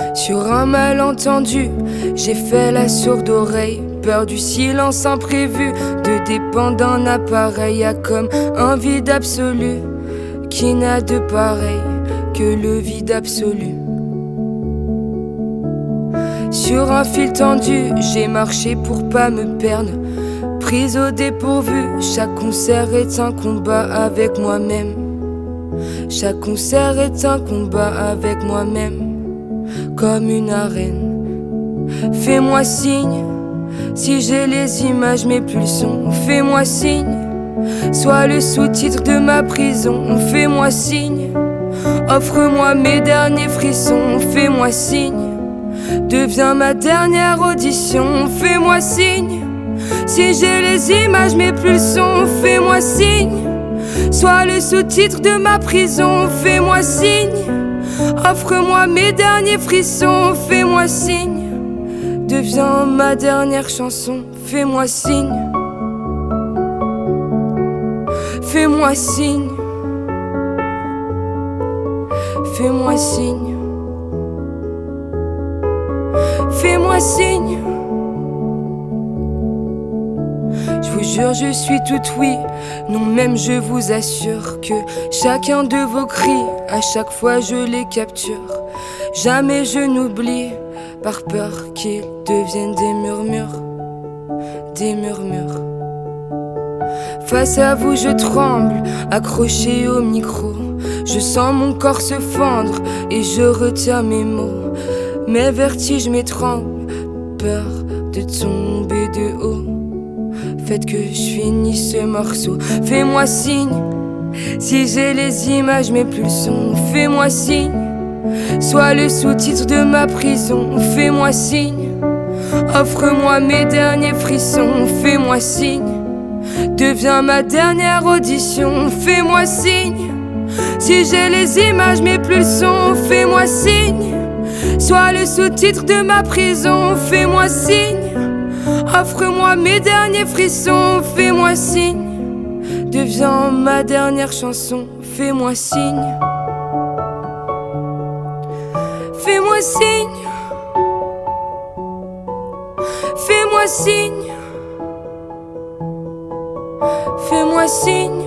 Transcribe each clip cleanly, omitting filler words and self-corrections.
Sur un malentendu, j'ai fait la sourde oreille. Peur du silence imprévu, de dépendre d'un appareil. Y'a comme un vide absolu qui n'a de pareil que le vide absolu. Sur un fil tendu, j'ai marché pour pas me perdre. Prise au dépourvu, chaque concert est un combat avec moi-même. Chaque concert est un combat avec moi-même, comme une arène. Fais-moi signe, si j'ai les images, mes pulsions. Fais-moi signe, sois le sous-titre de ma prison. Fais-moi signe, offre-moi mes derniers frissons. Fais-moi signe, deviens ma dernière audition. Fais-moi signe, si j'ai les images, mes pulsions. Fais-moi signe, sois le sous-titre de ma prison. Fais-moi signe, offre-moi mes derniers frissons. Fais-moi signe, deviens ma dernière chanson. Fais-moi signe, fais-moi signe, fais-moi signe, fais-moi signe. Je vous jure, je suis tout oui. Non, même je vous assure que chacun de vos cris, à chaque fois je les capture. Jamais je n'oublie, par peur qu'ils deviennent des murmures. Des murmures. Face à vous je tremble, accroché au micro. Je sens mon corps se fendre et je retiens mes mots. Mes vertiges m'étranglent, peur de tomber de haut. Faites que je finisse ce morceau. Fais-moi signe, si j'ai les images, mes pulsions. Fais-moi signe, sois le sous-titre de ma prison. Fais-moi signe, offre-moi mes derniers frissons. Fais-moi signe, deviens ma dernière audition. Fais-moi signe, si j'ai les images, mes pulsions. Fais-moi signe, sois le sous-titre de ma prison. Fais-moi signe, offre-moi mes derniers frissons. Fais-moi signe, deviens ma dernière chanson. Fais-moi signe, fais-moi signe, fais-moi signe, fais-moi signe.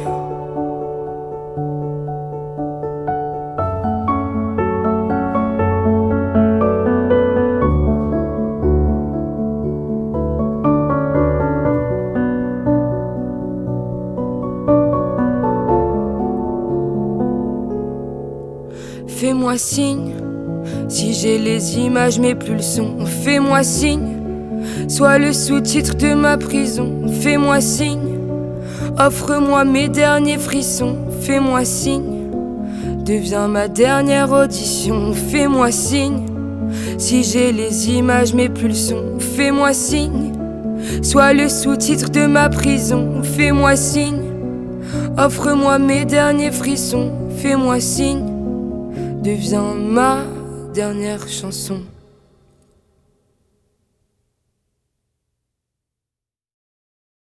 Fais-moi signe, si j'ai les images, mes pulsions. Fais-moi signe, sois le sous-titre de ma prison. Fais-moi signe, offre-moi mes derniers frissons. Fais-moi signe, deviens ma dernière audition. Fais-moi signe, si j'ai les images, mes pulsions. Fais-moi signe, sois le sous-titre de ma prison. Fais-moi signe, offre-moi mes derniers frissons. Fais-moi signe, deviens ma dernière chanson.